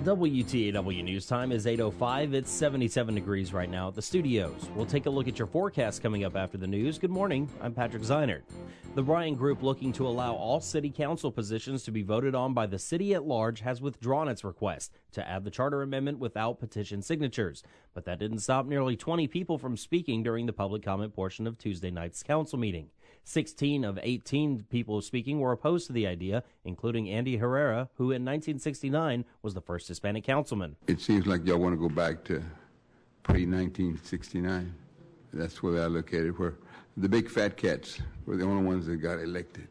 WTAW News Time is 8:05. It's 77 degrees right now at the studios. We'll take a look at your forecast coming up after the news. Good morning. I'm Patrick Zeinert. The Bryan Group, looking to allow all city council positions to be voted on by the city at large, has withdrawn its request to add the charter amendment without petition signatures. But that didn't stop nearly 20 people from speaking during the public comment portion of Tuesday night's council meeting. 16 of 18 people speaking were opposed to the idea, including Andy Herrera, who in 1969 was the first Hispanic councilman. It seems like y'all want to go back to pre-1969. That's where I look at it, where the big fat cats were the only ones that got elected.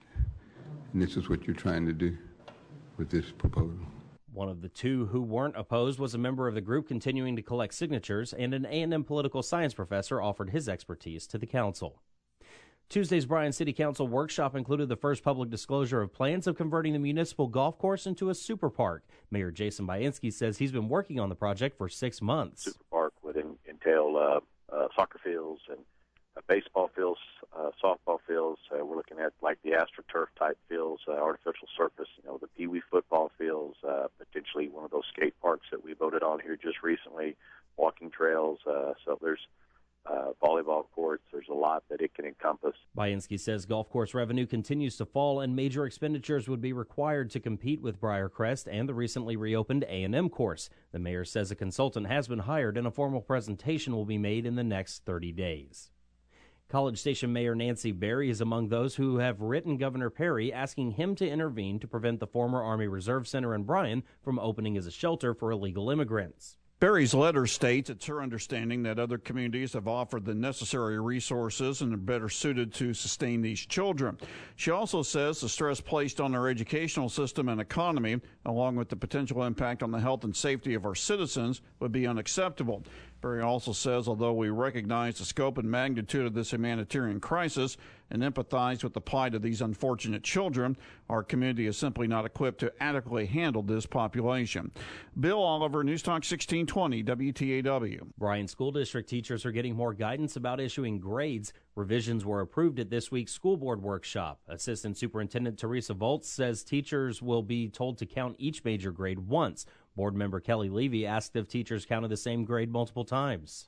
And this is what you're trying to do with this proposal. One of the two who weren't opposed was a member of the group continuing to collect signatures, and an A&M political science professor offered his expertise to the council. Tuesday's Bryan City Council workshop included the first public disclosure of plans of converting the municipal golf course into a super park. Mayor Jason Bainski says he's been working on the project for 6 months. Super park would entail soccer fields and baseball fields, softball fields. We're looking at like the AstroTurf type fields, artificial surface, the Pee Wee football fields, potentially one of those skate parks that we voted on here just recently, walking trails. So there's volleyball courts. There's a lot that it can encompass. Bainski says golf course revenue continues to fall and major expenditures would be required to compete with Briarcrest and the recently reopened A&M course. The mayor says a consultant has been hired and a formal presentation will be made in the next 30 days. College Station Mayor Nancy Berry is among those who have written Governor Perry asking him to intervene to prevent the former Army Reserve Center in Bryan from opening as a shelter for illegal immigrants. Berry's letter states it's her understanding that other communities have offered the necessary resources and are better suited to sustain these children. She also says the stress placed on our educational system and economy, along with the potential impact on the health and safety of our citizens, would be unacceptable. Berry also says, although we recognize the scope and magnitude of this humanitarian crisis and empathize with the plight of these unfortunate children, our community is simply not equipped to adequately handle this population. Bill Oliver, News Talk 1620, WTAW. Bryan School District teachers are getting more guidance about issuing grades. Revisions were approved at this week's school board workshop. Assistant Superintendent Teresa Volz says teachers will be told to count each major grade once. Board member Kelly Levy asked if teachers counted the same grade multiple times.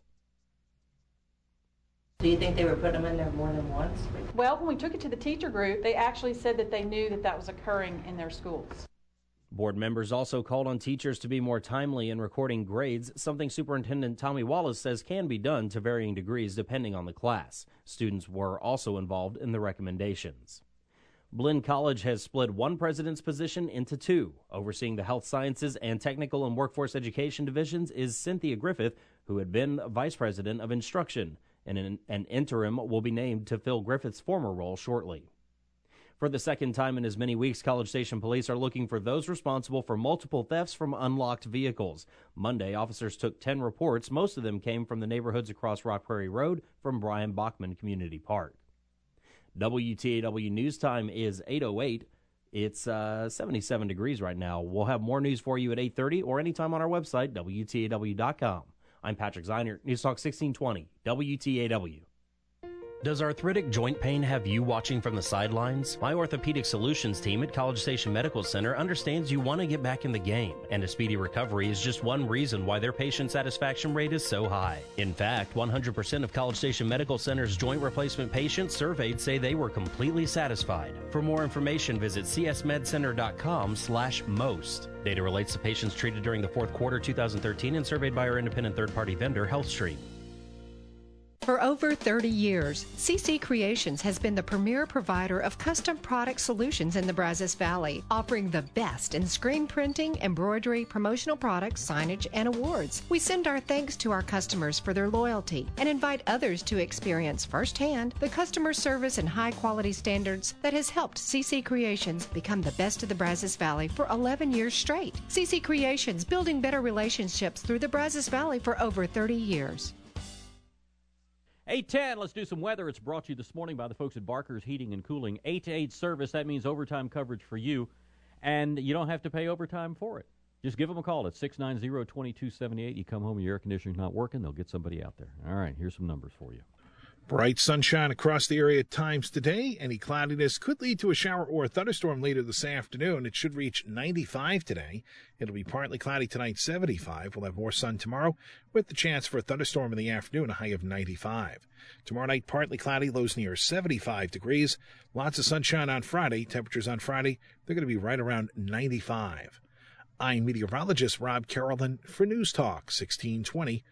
Do you think they were putting them in there more than once? Well, when we took it to the teacher group, they actually said that they knew that was occurring in their schools. Board members also called on teachers to be more timely in recording grades, something Superintendent Tommy Wallace says can be done to varying degrees depending on the class. Students were also involved in the recommendations. Blinn College has split one president's position into two. Overseeing the health sciences and technical and workforce education divisions is Cynthia Griffith, who had been vice president of instruction, and an interim will be named to fill Griffith's former role shortly. For the second time in as many weeks, College Station police are looking for those responsible for multiple thefts from unlocked vehicles. Monday, officers took 10 reports. Most of them came from the neighborhoods across Rock Prairie Road from Brian Bachman Community Park. WTAW News Time is 8:08. It's 77 degrees right now. We'll have more news for you at 8:30 or anytime on our website, WTAW.com. I'm Patrick Zeinert, News Talk 1620, WTAW. Does arthritic joint pain have you watching from the sidelines? My Orthopedic Solutions team at College Station Medical Center understands you want to get back in the game, and a speedy recovery is just one reason why their patient satisfaction rate is so high. In fact, 100% of College Station Medical Center's joint replacement patients surveyed say they were completely satisfied. For more information, visit csmedcenter.com/most. Data relates to patients treated during the fourth quarter 2013 and surveyed by our independent third-party vendor, HealthStream. For over 30 years, CC Creations has been the premier provider of custom product solutions in the Brazos Valley, offering the best in screen printing, embroidery, promotional products, signage, and awards. We send our thanks to our customers for their loyalty and invite others to experience firsthand the customer service and high-quality standards that has helped CC Creations become the best of the Brazos Valley for 11 years straight. CC Creations, building better relationships through the Brazos Valley for over 30 years. 8:10, let's do some weather. It's brought to you this morning by the folks at Barker's Heating and Cooling. 8 to 8 service, that means overtime coverage for you, and you don't have to pay overtime for it. Just give them a call at 690-2278. You come home and your air conditioning's not working, they'll get somebody out there. All right, here's some numbers for you. Bright sunshine across the area at times today. Any cloudiness could lead to a shower or a thunderstorm later this afternoon. It should reach 95 today. It'll be partly cloudy tonight, 75. We'll have more sun tomorrow with the chance for a thunderstorm in the afternoon, a high of 95. Tomorrow night, partly cloudy, lows near 75 degrees. Lots of sunshine on Friday. Temperatures on Friday, they're going to be right around 95. I'm meteorologist Rob Carrollton for News Talk 1620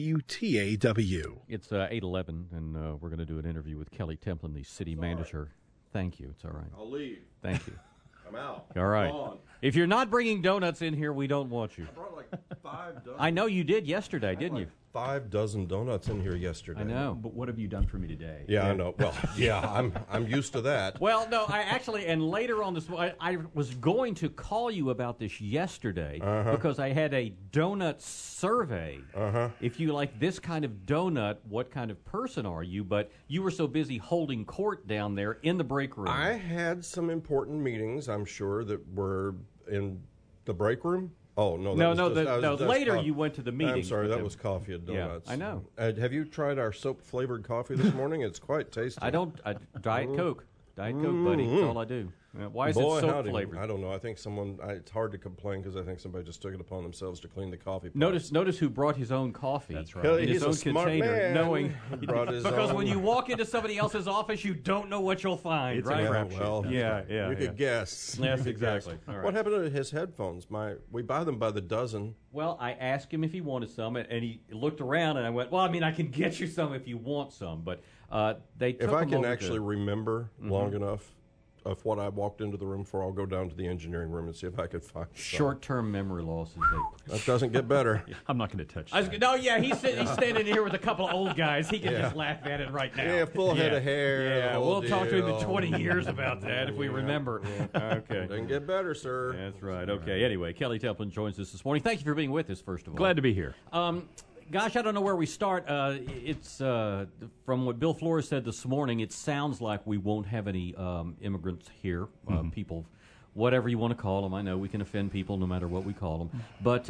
WTAW. It's 8:11, and we're going to do an interview with Kelly Templin, the city manager. Thank you. It's all right. I'll leave. Thank you. I'm out. All right. If you're not bringing donuts in here, we don't want you. I brought like 5 dozen. I know you did yesterday, didn't you? 5 dozen donuts in here yesterday. I know. But what have you done for me today? Yeah, I know. Well, yeah, I'm used to that. Well, no, I actually, and later on this, I was going to call you about this yesterday because I had a donut survey. If you like this kind of donut, what kind of person are you? But you were so busy holding court down there in the break room. I had some important meetings, I'm sure, that were in the break room. Oh, no. Later you went to the meeting. I'm sorry, that was coffee and donuts. Yeah, I know. Have you tried our soap-flavored coffee this morning? It's quite tasty. Diet Coke. Diet Coke, buddy. That's all I do. Why is it soap-flavored? I don't know. I think it's hard to complain because I think somebody just took it upon themselves to clean the coffee pot. Notice who brought his own coffee. That's right. In his own container, knowing because when you walk into somebody else's office, you don't know what you'll find, it's right? A crapshoot. Well, yeah. You could guess. Yes, exactly. All right. What happened to his headphones? We buy them by the dozen. Well, I asked him if he wanted some, and he looked around, and I went, "Well, I mean, I can get you some if you want some, but they took If I them can over actually to, remember long enough of what I walked into the room for, I'll go down to the engineering room and see if I could find some. Short-term memory loss. That doesn't get better. I'm not going to touch that. He's standing here with a couple of old guys. He can just laugh at it right now. Yeah, full head of hair. Yeah, we'll talk to him in 20 years about that if we remember. Okay. Doesn't get better, sir. That's right. Okay. Anyway, Kelly Templin joins us this morning. Thank you for being with us, first of all. Glad to be here. Gosh, I don't know where we start. It's from what Bill Flores said this morning, it sounds like we won't have any immigrants here, people, whatever you want to call them. I know we can offend people no matter what we call them. But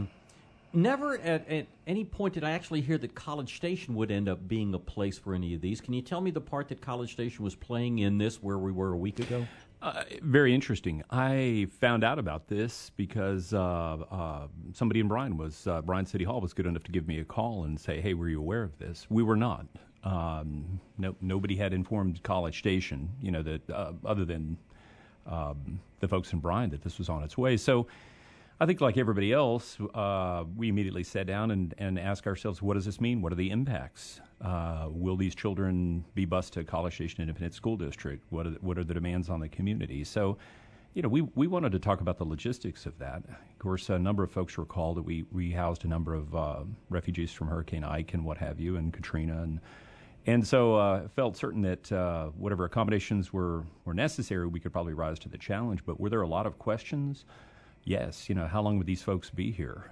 never at any point did I actually hear that College Station would end up being a place for any of these. Can you tell me the part that College Station was playing in this where we were a week ago? Very interesting. I found out about this because somebody in Bryan City Hall was good enough to give me a call and say, hey, were you aware of this? We were not. Nobody had informed College Station, that other than the folks in Bryan, that this was on its way. So I think like everybody else, we immediately sat down and asked ourselves, what does this mean? What are the impacts? Will these children be bused to College Station Independent School District? What are the demands on the community? So, we wanted to talk about the logistics of that. Of course, a number of folks recall that we housed a number of refugees from Hurricane Ike and what have you, and Katrina, and so felt certain that whatever accommodations were necessary, we could probably rise to the challenge. But were there a lot of questions? Yes. How long would these folks be here?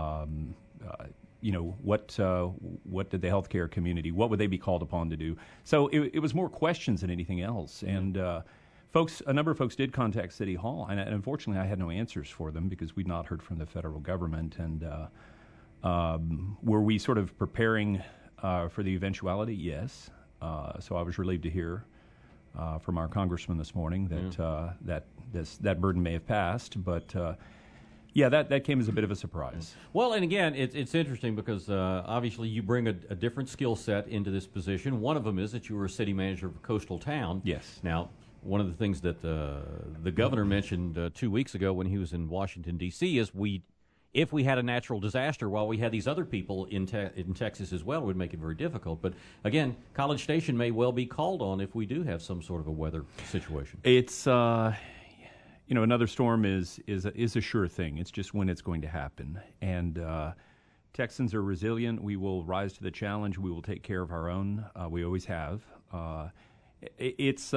What did the healthcare community, what would they be called upon to do? So it was more questions than anything else. And a number of folks did contact City Hall, and unfortunately I had no answers for them because we'd not heard from the federal government. And were we sort of preparing for the eventuality? Yes. So I was relieved to hear from our congressman this morning that burden may have passed, but that came as a bit of a surprise. Well, and again, it's interesting because obviously you bring a different skill set into this position. One of them is that you were a city manager of a coastal town. Yes. Now, one of the things that the governor mentioned 2 weeks ago when he was in Washington, D.C. is if we had a natural disaster while we had these other people in Texas as well, it would make it very difficult. But again, College Station may well be called on if we do have some sort of a weather situation. It's another storm is a sure thing. It's just when it's going to happen. And Texans are resilient. We will rise to the challenge. We will take care of our own. We always have. It's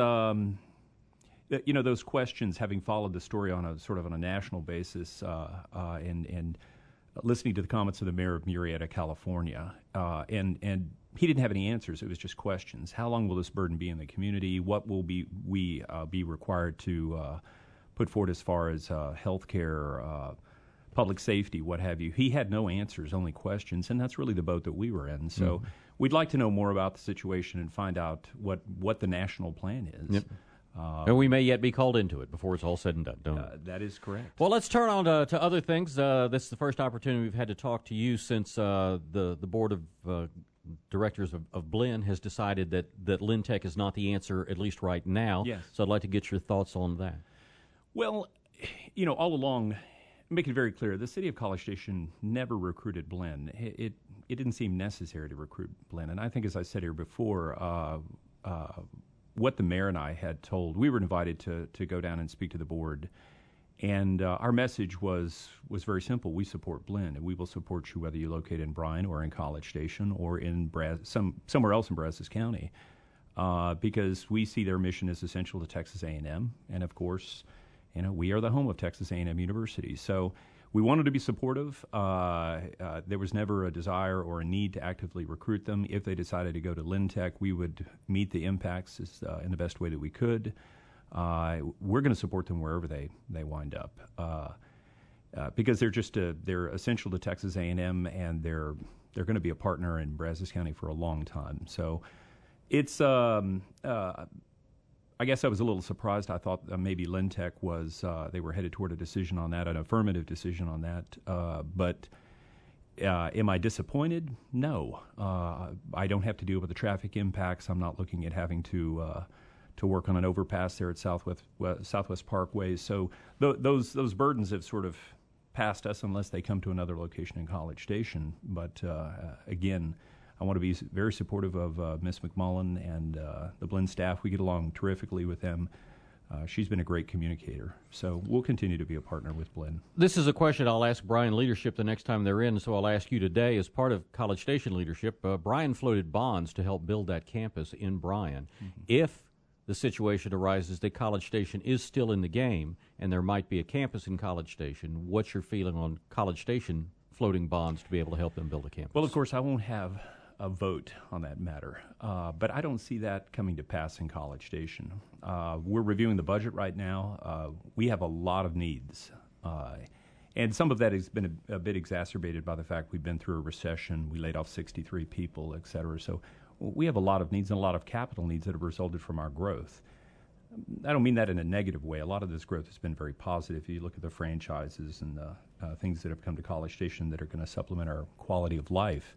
those questions, having followed the story on a national basis, and listening to the comments of the mayor of Murrieta, California, and he didn't have any answers. It was just questions. How long will this burden be in the community? What will we be required to put forward as far as health care, public safety, what have you. He had no answers, only questions, and that's really the boat that we were in. So we'd like to know more about the situation and find out what the national plan is. Yep. And we may yet be called into it before it's all said and done. That is correct. Well, let's turn on to other things. This is the first opportunity we've had to talk to you since the board of directors of Blinn has decided that Lynn Tech is not the answer, at least right now. Yes. So I'd like to get your thoughts on that. Well, all along, make it very clear, the city of College Station never recruited Blinn. It didn't seem necessary to recruit Blinn. And I think, as I said here before, what the mayor and I had told, we were invited to go down and speak to the board. And our message was very simple. We support Blinn, and we will support you whether you locate in Bryan or in College Station or in somewhere else in Brazos County, because we see their mission as essential to Texas A&M. And, of course, we are the home of Texas A&M University. So we wanted to be supportive. There was never a desire or a need to actively recruit them. If they decided to go to Lynn Tech, we would meet the impacts in the best way that we could. We're going to support them wherever they wind up, because they're essential to Texas A&M, and they're going to be a partner in Brazos County for a long time. So it's I guess I was a little surprised. I thought maybe Lynn Tech they were headed toward a decision on that, an affirmative decision on that. But am I disappointed? No. I don't have to deal with the traffic impacts. I'm not looking at having to work on an overpass there at Southwest Parkway. So those burdens have sort of passed us unless they come to another location in College Station. But again, I want to be very supportive of Ms. McMullen and the Blinn staff. We get along terrifically with them. She's been a great communicator. So we'll continue to be a partner with Blinn. This is a question I'll ask Bryan leadership the next time they're in, so I'll ask you today. As part of College Station leadership, Bryan floated bonds to help build that campus in Bryan. Mm-hmm. If the situation arises that College Station is still in the game and there might be a campus in College Station, what's your feeling on College Station floating bonds to be able to help them build a campus? Well, of course, I won't have a vote on that matter, but I don't see that coming to pass in College Station. We're reviewing the budget right now. We have a lot of needs, and some of that has been a bit exacerbated by the fact we've been through a recession. We laid off 63 people, et cetera. So we have a lot of needs and a lot of capital needs that have resulted from our growth. I don't mean that in a negative way. A lot of this growth has been very positive. If you look at the franchises and the things that have come to College Station that are going to supplement our quality of life.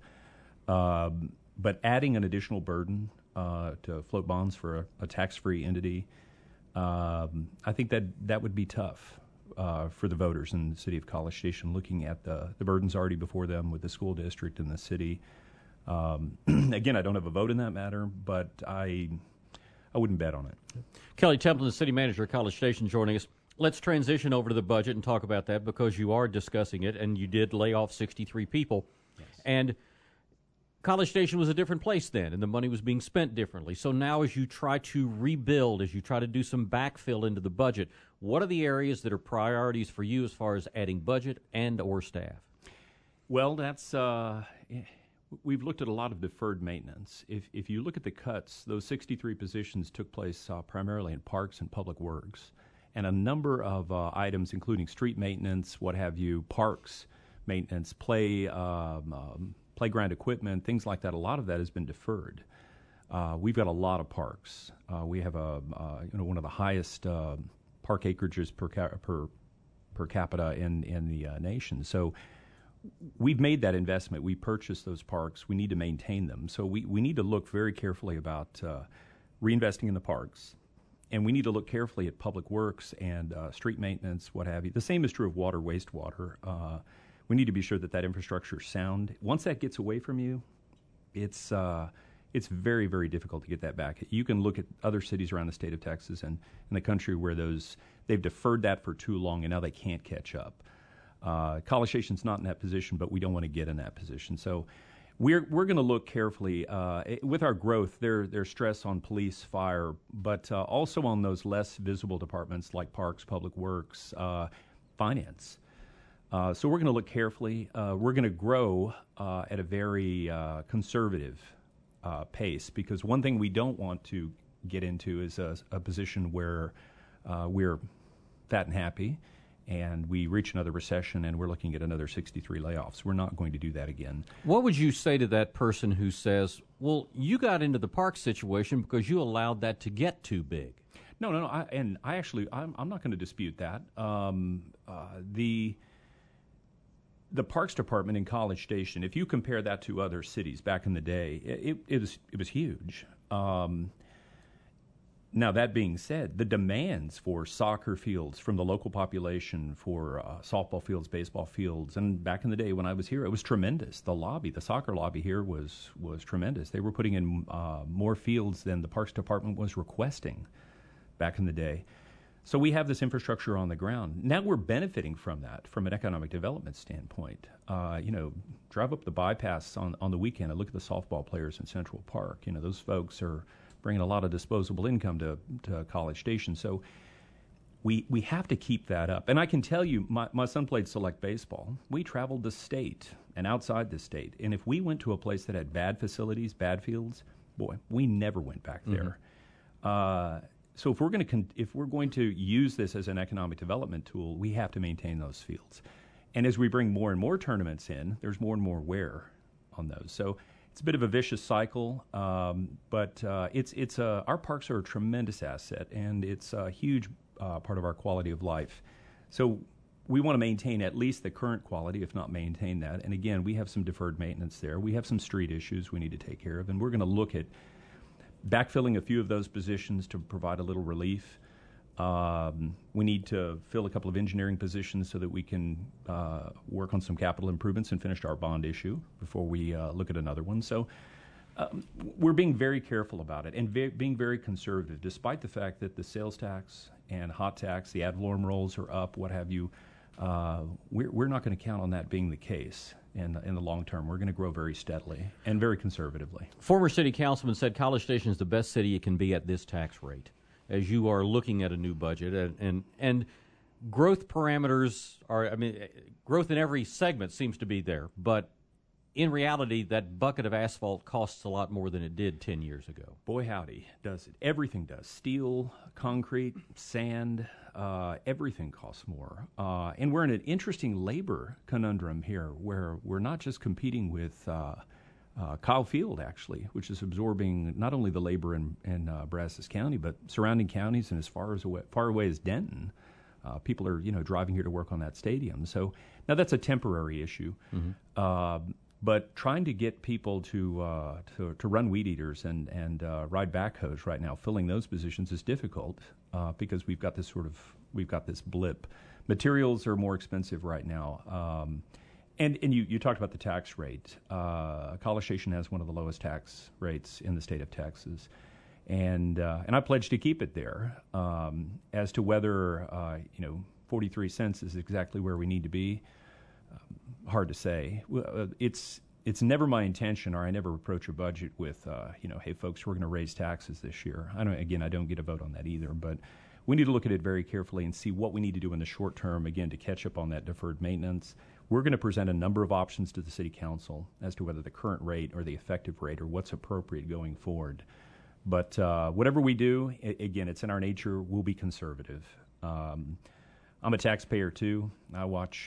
But adding an additional burden to float bonds for a tax-free entity, I think that would be tough for the voters in the city of College Station, looking at the burdens already before them with the school district and the city. Again, I don't have a vote in that matter, but I wouldn't bet on it. Kelly Templeton, the city manager of College Station, joining us. Let's transition over to the budget and talk about that, because you are discussing it, and you did lay off 63 people. Yes. And College Station was a different place then, and the money was being spent differently. So now as you try to rebuild, as you try to do some backfill into the budget, what are the areas that are priorities for you as far as adding budget and or staff? Well, that's we've looked at a lot of deferred maintenance. If you look at the cuts, those 63 positions took place primarily in parks and public works. And a number of items, including street maintenance, what have you, parks maintenance, playground equipment, things like that. A lot of that has been deferred. We've got a lot of parks. We have one of the highest park acreages per capita in the nation. So we've made that investment. We purchased those parks. We need to maintain them. So we need to look very carefully about reinvesting in the parks. And we need to look carefully at public works and street maintenance, what have you. The same is true of water, wastewater. We need to be sure that infrastructure is sound. Once that gets away from you, it's very, very difficult to get that back. You can look at other cities around the state of Texas and in the country where they've deferred that for too long, and now they can't catch up. College Station's not in that position, but we don't want to get in that position. So we're going to look carefully. With our growth, there's stress on police, fire, but also on those less visible departments like parks, public works, finance. So we're going to look carefully. We're going to grow at a very conservative pace, because one thing we don't want to get into is a position where we're fat and happy and we reach another recession and we're looking at another 63 layoffs. We're not going to do that again. What would you say to that person who says, well, you got into the park situation because you allowed that to get too big? No. I'm not going to dispute that. The Parks Department in College Station, if you compare that to other cities back in the day, it was huge. Now, that being said, the demands for soccer fields from the local population, for softball fields, baseball fields, and back in the day when I was here, it was tremendous. The soccer lobby here was tremendous. They were putting in more fields than the Parks Department was requesting back in the day. So we have this infrastructure on the ground. Now we're benefiting from that from an economic development standpoint. Drive up the bypass on the weekend and look at the softball players in Central Park. Those folks are bringing a lot of disposable income to College Station. So we have to keep that up. And I can tell you, my son played select baseball. We traveled the state and outside the state. And if we went to a place that had bad facilities, bad fields, boy, we never went back there. So if we're going to use this as an economic development tool, we have to maintain those fields. And as we bring more and more tournaments in, there's more and more wear on those. So it's a bit of a vicious cycle, but our parks are a tremendous asset, and it's a huge part of our quality of life. So we want to maintain at least the current quality, if not maintain that. And again, we have some deferred maintenance there. We have some street issues we need to take care of, and we're going to look at backfilling a few of those positions to provide a little relief. We need to fill a couple of engineering positions so that we can work on some capital improvements and finish our bond issue before we look at another one. So we're being very careful about it and being very conservative, despite the fact that the sales tax and hot tax, the ad valorem rolls are up, what have you. We're not going to count on that being the case. In the long term, we're going to grow very steadily and very conservatively. Former city councilman said College Station is the best city it can be at this tax rate. As you are looking at a new budget, and growth parameters growth in every segment seems to be there, but in reality, that bucket of asphalt costs a lot more than it did 10 years ago. Boy, howdy, does it. Everything does. Steel, concrete, sand, everything costs more. And we're in an interesting labor conundrum here where we're not just competing with Kyle Field, actually, which is absorbing not only the labor in Brazos County, but surrounding counties and as far away as Denton. People are, driving here to work on that stadium. So now that's a temporary issue. But trying to get people to run weed eaters and ride backhoes right now, filling those positions is difficult because we've got this blip. Materials are more expensive right now. And you talked about the tax rate. College Station has one of the lowest tax rates in the state of Texas, and I pledge to keep it there. As to whether 43 cents is exactly where we need to be, hard to say. It's never my intention, or I never approach a budget with hey folks, we're going to raise taxes this year. I don't get a vote on that either, but we need to look at it very carefully and see what we need to do in the short term, again, to catch up on that deferred maintenance. We're going to present a number of options to the City Council as to whether the current rate or the effective rate or what's appropriate going forward. But whatever we do, again, it's in our nature, we'll be conservative. I'm a taxpayer too. I watch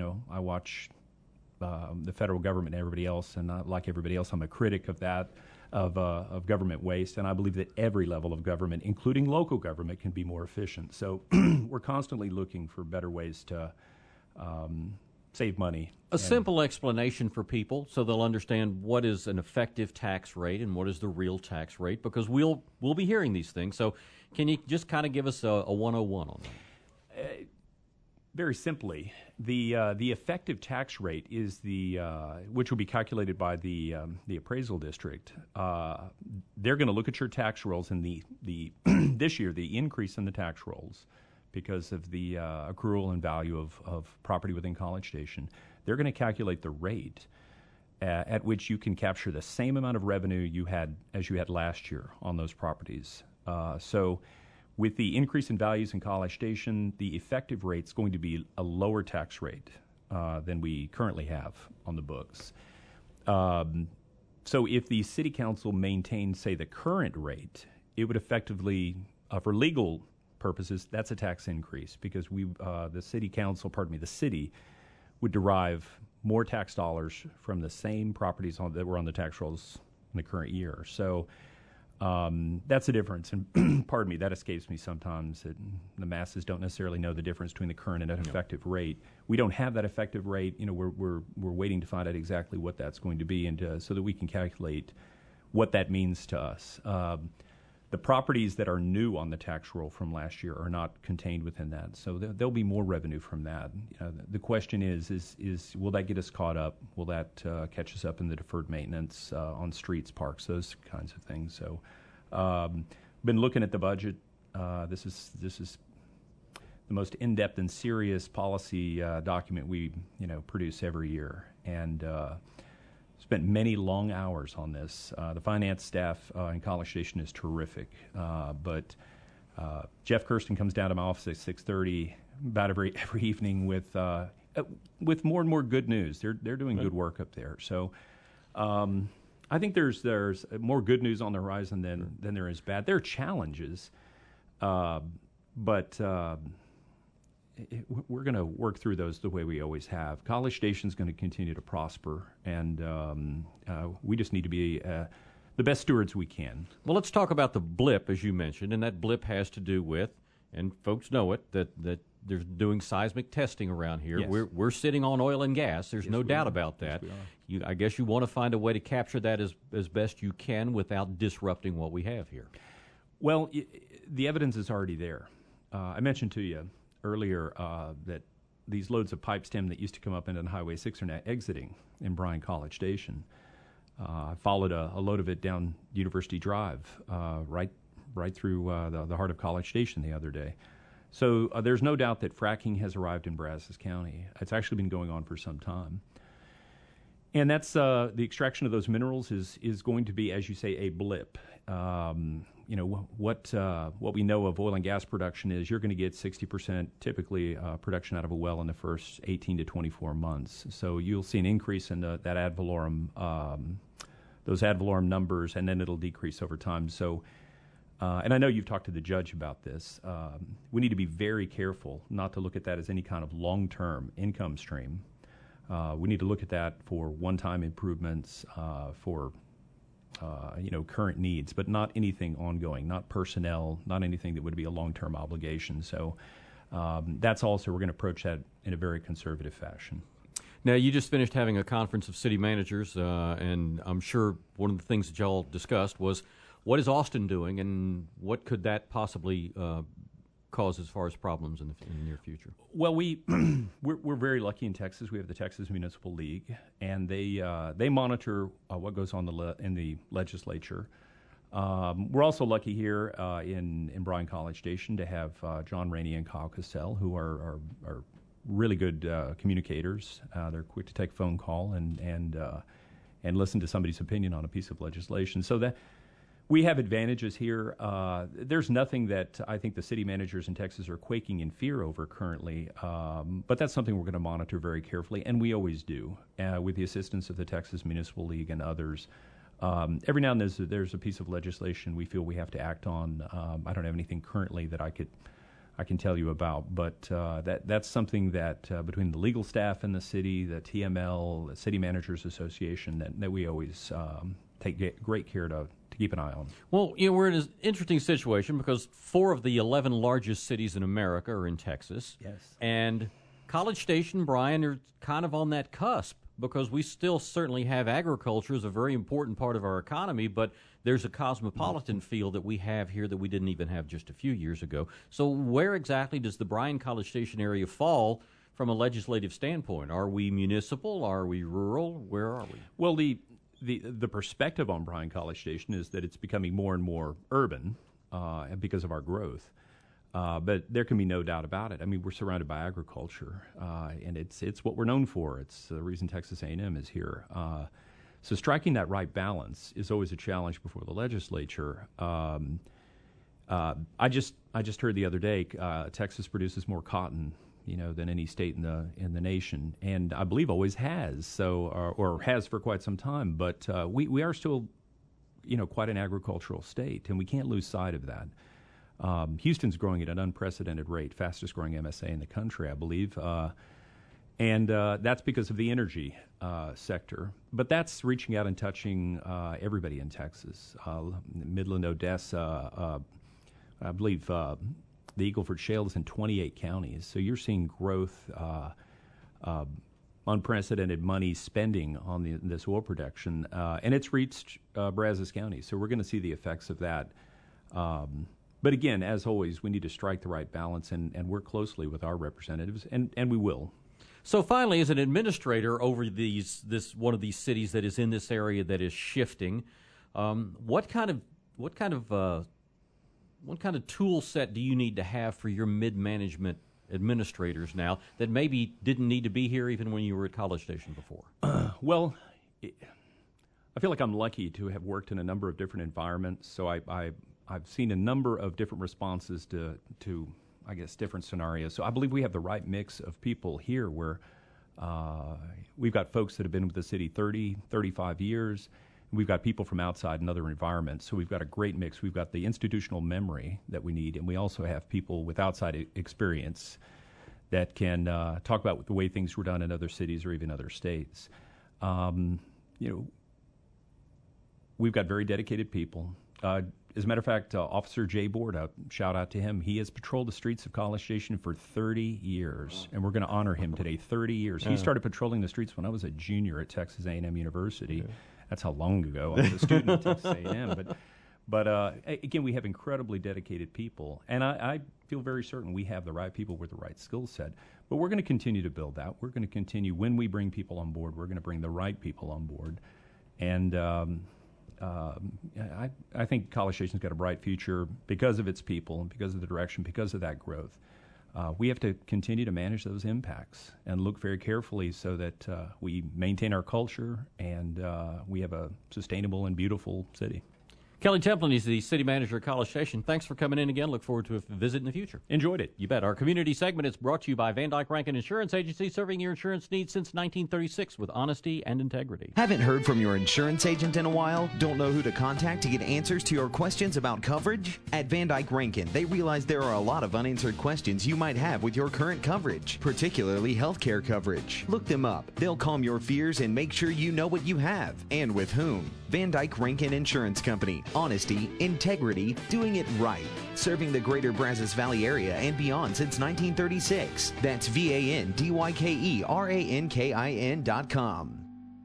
the federal government and everybody else, and like everybody else, I'm a critic of that, of government waste, and I believe that every level of government, including local government, can be more efficient. So we're constantly looking for better ways to save money. A simple explanation for people so they'll understand what is an effective tax rate and what is the real tax rate, because we'll be hearing these things. So can you just kind of give us a 101 on that? Very simply, the effective tax rate is which will be calculated by the appraisal district. They're going to look at your tax rolls and the this year the increase in the tax rolls because of the accrual and value of property within College Station. They're going to calculate the rate at which you can capture the same amount of revenue you had last year on those properties. So with the increase in values in College Station, the effective rate is going to be a lower tax rate than we currently have on the books. So if the City Council maintains, say, the current rate, it would effectively, for legal purposes, that's a tax increase because the city would derive more tax dollars from the same properties that were on the tax rolls in the current year. So that's the difference. And pardon me, that escapes me sometimes. The masses don't necessarily know the difference between the current and an effective rate. We don't have that effective rate. We're waiting to find out exactly what that's going to be, and so that we can calculate what that means to us. The properties that are new on the tax roll from last year are not contained within that, so there'll be more revenue from that. The question is will that get us caught up? Will that catch us up in the deferred maintenance on streets, parks, those kinds of things? So, been looking at the budget. This is the most in-depth and serious policy document we produce every year, and spent many long hours on this. The finance staff in College Station is terrific, but Jeff Kirsten comes down to my office at 6:30 about every evening with more and more good news. They're doing good work up there. So I think there's more good news on the horizon than there is bad. There are challenges, but we're going to work through those the way we always have. College Station's going to continue to prosper, and we just need to be the best stewards we can. Well, let's talk about the blip, as you mentioned, and that blip has to do with, and folks know it, that they're doing seismic testing around here. Yes. We're sitting on oil and gas. There's no doubt about that. Yes, I guess you want to find a way to capture that as best you can without disrupting what we have here. Well, the evidence is already there. I mentioned to you earlier that these loads of pipe stem that used to come up into Highway 6 are now exiting in Bryan College Station. I followed a load of it down University Drive, right through the heart of College Station the other day. So there's no doubt that fracking has arrived in Brazos County. It's actually been going on for some time. And that's the extraction of those minerals is going to be, as you say, a blip. What we know of oil and gas production is you're going to get 60% typically production out of a well in the first 18 to 24 months. So you'll see an increase in that ad valorem, those ad valorem numbers, and then it'll decrease over time. So, and I know you've talked to the judge about this. We need to be very careful not to look at that as any kind of long-term income stream. We need to look at that for one-time improvements, for current needs, but not anything ongoing, not personnel, not anything that would be a long-term obligation. So that's also, we're going to approach that in a very conservative fashion. Now, you just finished having a conference of city managers, and I'm sure one of the things that y'all discussed was what is Austin doing, and what could that possibly cause as far as problems in the near future? Well, we're very lucky in Texas. We have the Texas Municipal League, and they monitor what goes on in the legislature. We're also lucky here in Bryan College Station to have John Rainey and Kyle Castell, who are really good communicators. They're quick to take a phone call and listen to somebody's opinion on a piece of legislation. So that we have advantages here. There's nothing that I think the city managers in Texas are quaking in fear over currently, but that's something we're going to monitor very carefully, and we always do, with the assistance of the Texas Municipal League and others. Every now and then there's a piece of legislation we feel we have to act on. I don't have anything currently that I can tell you about, but that's something that between the legal staff in the city, the TML, the City Managers Association, that we always take great care to keep an eye on. Well, we're in an interesting situation because 4 of the 11 largest cities in America are in Texas. Yes. And College Station, Bryan, are kind of on that cusp because we still certainly have agriculture as a very important part of our economy, but there's a cosmopolitan feel that we have here that we didn't even have just a few years ago. So where exactly does the Bryan College Station area fall from a legislative standpoint? Are we municipal? Are we rural? Where are we? Well, the perspective on Bryan College Station is that it's becoming more and more urban because of our growth. But there can be no doubt about it. I mean, we're surrounded by agriculture, and it's what we're known for. It's the reason Texas A&M is here. So striking that right balance is always a challenge before the legislature. I just heard the other day Texas produces more cotton than any state in the nation, and I believe always has. So, or has for quite some time. But we are still, quite an agricultural state, and we can't lose sight of that. Houston's growing at an unprecedented rate, fastest growing MSA in the country, I believe. And that's because of the energy sector. But that's reaching out and touching everybody in Texas. Midland, Odessa, I believe the Eagle Ford Shale is in 28 counties. So you're seeing growth, unprecedented money spending on this oil production. And it's reached Brazos County. So we're going to see the effects of that. But again, as always, we need to strike the right balance and work closely with our representatives, and we will. So finally, as an administrator over this one of these cities that is in this area that is shifting, what kind of tool set do you need to have for your mid-management administrators now that maybe didn't need to be here even when you were at College Station before? Well, I feel like I'm lucky to have worked in a number of different environments, so I've seen a number of different responses to I guess, different scenarios. So I believe we have the right mix of people here where we've got folks that have been with the city 30, 35 years. We've got people from outside and other environments. So we've got a great mix. We've got the institutional memory that we need, and we also have people with outside experience that can talk about the way things were done in other cities or even other states. We've got very dedicated people. As a matter of fact, Officer Jay Board, shout out to him. He has patrolled the streets of College Station for 30 years, and we're going to honor him today. 30 years. He started patrolling the streets when I was a junior at Texas A&M University. Okay. That's how long ago. I was a student at Texas A&M. But again, we have incredibly dedicated people, and I feel very certain we have the right people with the right skill set. But we're going to continue to build that. We're going to continue, when we bring people on board, we're going to bring the right people on board. And I think College Station's got a bright future because of its people and because of the direction, because of that growth. We have to continue to manage those impacts and look very carefully so that we maintain our culture and we have a sustainable and beautiful city. Kelly Templin is the city manager at College Station. Thanks for coming in again. Look forward to a visit in the future. Enjoyed it. You bet. Our community segment is brought to you by Van Dyke Rankin Insurance Agency, serving your insurance needs since 1936 with honesty and integrity. Haven't heard from your insurance agent in a while? Don't know who to contact to get answers to your questions about coverage? At Van Dyke Rankin, they realize there are a lot of unanswered questions you might have with your current coverage, particularly healthcare coverage. Look them up. They'll calm your fears and make sure you know what you have and with whom. Van Dyke Rankin Insurance Company. Honesty, integrity, doing it right. Serving the greater Brazos Valley area and beyond since 1936. That's VANDYKERANKIN.com.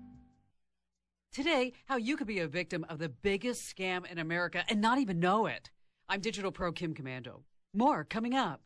Today, how you could be a victim of the biggest scam in America and not even know it. I'm Digital Pro Kim Commando. More coming up.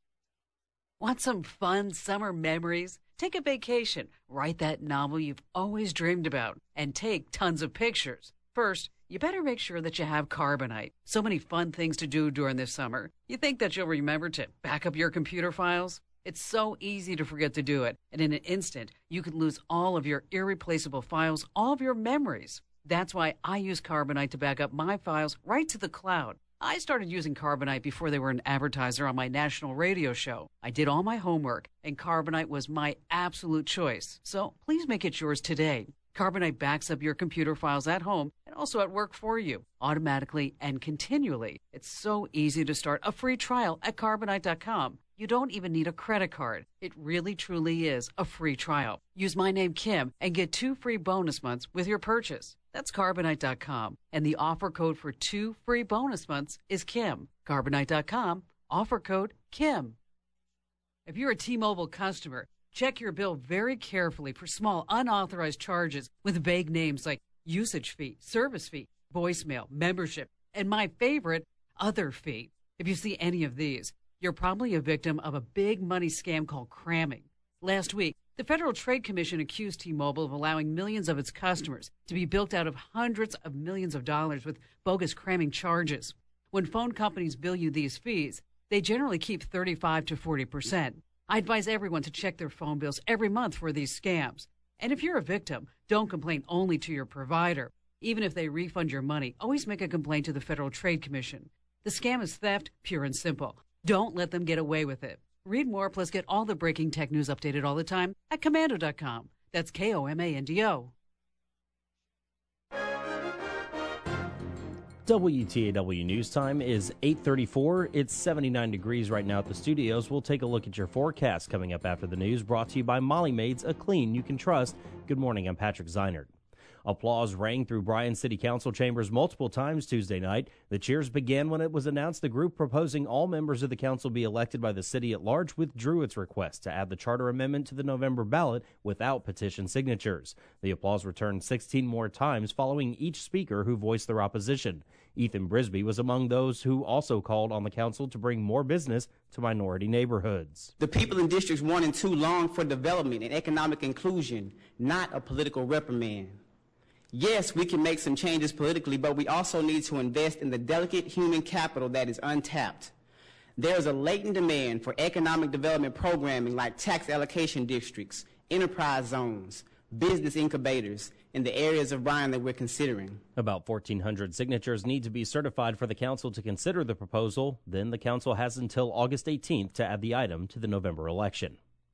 Want some fun summer memories? Take a vacation, write that novel you've always dreamed about, and take tons of pictures. First, you better make sure that you have Carbonite. So many fun things to do during this summer. You think that you'll remember to back up your computer files? It's so easy to forget to do it, and in an instant, you could lose all of your irreplaceable files, all of your memories. That's why I use Carbonite to back up my files right to the cloud. I started using Carbonite before they were an advertiser on my national radio show. I did all my homework, and Carbonite was my absolute choice. So please make it yours today. Carbonite backs up your computer files at home and also at work for you, automatically and continually. It's so easy to start a free trial at Carbonite.com. You don't even need a credit card. It really, truly is a free trial. Use my name, Kim, and get 2 free bonus months with your purchase. That's Carbonite.com. And the offer code for 2 free bonus months is Kim. Carbonite.com, offer code KIM. If you're a T-Mobile customer, check your bill very carefully for small, unauthorized charges with vague names like usage fee, service fee, voicemail, membership, and my favorite, other fee. If you see any of these, you're probably a victim of a big money scam called cramming. Last week, the Federal Trade Commission accused T-Mobile of allowing millions of its customers to be bilked out of hundreds of millions of dollars with bogus cramming charges. When phone companies bill you these fees, they generally keep 35 to 40%. I advise everyone to check their phone bills every month for these scams. And if you're a victim, don't complain only to your provider. Even if they refund your money, always make a complaint to the Federal Trade Commission. The scam is theft, pure and simple. Don't let them get away with it. Read more, plus get all the breaking tech news updated all the time at Komando.com. That's Komando. WTAW News Time is 8:34. It's 79 degrees right now at the studios. We'll take a look at your forecast coming up after the news, brought to you by Molly Maids, a clean you can trust. Good morning, I'm Patrick Zeinert. Applause rang through Bryan City Council chambers multiple times Tuesday night. The cheers began when it was announced the group proposing all members of the council be elected by the city at large withdrew its request to add the charter amendment to the November ballot without petition signatures. The applause returned 16 more times following each speaker who voiced their opposition. Ethan Brisby was among those who also called on the council to bring more business to minority neighborhoods. The people in Districts 1 and 2 long for development and economic inclusion, not a political reprimand. Yes, we can make some changes politically, but we also need to invest in the delicate human capital that is untapped. There is a latent demand for economic development programming like tax allocation districts, enterprise zones, business incubators in the areas of Bryan that we're considering. About 1,400 signatures need to be certified for the council to consider the proposal. Then the council has until August 18th to add the item to the November election.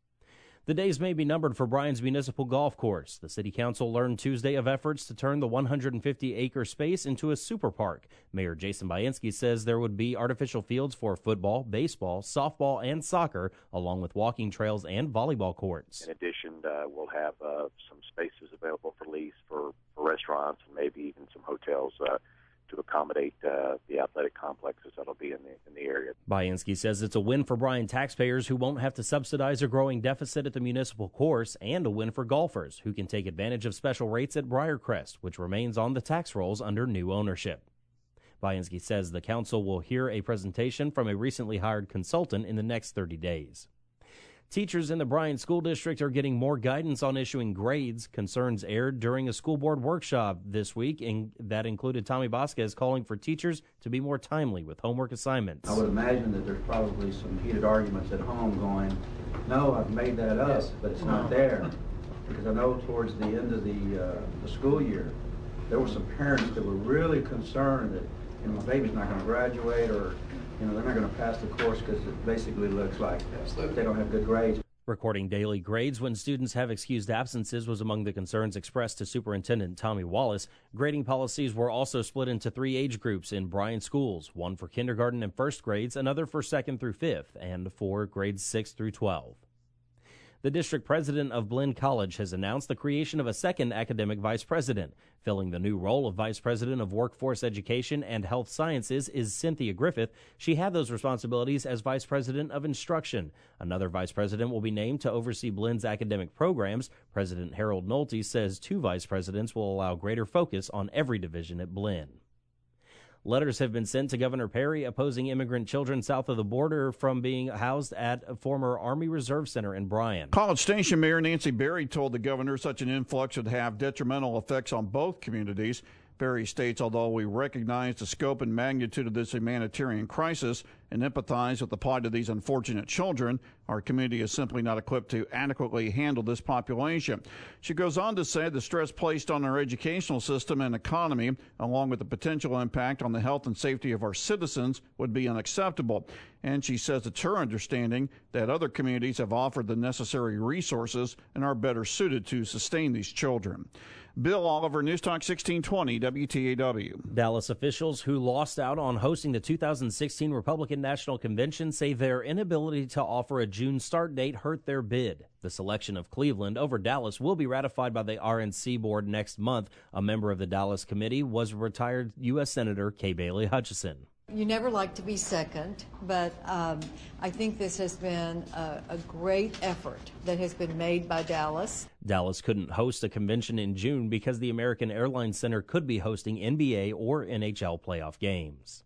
The days may be numbered for Bryan's municipal golf course. The city council learned Tuesday of efforts to turn the 150-acre space into a super park. Mayor Jason Bainski says there would be artificial fields for football, baseball, softball, and soccer, along with walking trails and volleyball courts. In addition, we'll have some spaces available for lease for restaurants and maybe even some hotels to accommodate the athletic complexes that'll be in the area. Bainski says it's a win for Bryan taxpayers who won't have to subsidize a growing deficit at the municipal course, and a win for golfers who can take advantage of special rates at Briarcrest, which remains on the tax rolls under new ownership. Bainski says the council will hear a presentation from a recently hired consultant in the next 30 days. Teachers in the Bryan School District are getting more guidance on issuing grades. Concerns aired during a school board workshop this week, and that included Tommy Vasquez calling for teachers to be more timely with homework assignments. I would imagine that there's probably some heated arguments at home going, no, I've made that up, but it's not there. Because I know towards the end of the school year, there were some parents that were really concerned that my baby's not going to graduate, or they're not going to pass the course because it basically looks like they don't have good grades. Recording daily grades when students have excused absences was among the concerns expressed to Superintendent Tommy Wallace. Grading policies were also split into 3 age groups in Bryan schools, one for kindergarten and first grades, another for 2nd through 5th, and for grades 6 through 12. The district president of Blinn College has announced the creation of a second academic vice president. Filling the new role of vice president of workforce education and health sciences is Cynthia Griffith. She had those responsibilities as vice president of instruction. Another vice president will be named to oversee Blinn's academic programs. President Harold Nolte says 2 vice presidents will allow greater focus on every division at Blinn. Letters have been sent to Governor Perry opposing immigrant children south of the border from being housed at a former Army Reserve Center in Bryan. College Station Mayor Nancy Berry told the governor such an influx would have detrimental effects on both communities. Berry states, although we recognize the scope and magnitude of this humanitarian crisis and empathize with the plight of these unfortunate children, our community is simply not equipped to adequately handle this population. She goes on to say the stress placed on our educational system and economy, along with the potential impact on the health and safety of our citizens, would be unacceptable. And she says it's her understanding that other communities have offered the necessary resources and are better suited to sustain these children. Bill Oliver, News Talk 1620, WTAW. Dallas officials who lost out on hosting the 2016 Republican National Convention say their inability to offer a June start date hurt their bid. The selection of Cleveland over Dallas will be ratified by the RNC board next month. A member of the Dallas committee was retired U.S. Senator Kay Bailey Hutchison. You never like to be second, but I think this has been a great effort that has been made by Dallas. Dallas couldn't host a convention in June because the American Airlines Center could be hosting NBA or NHL playoff games.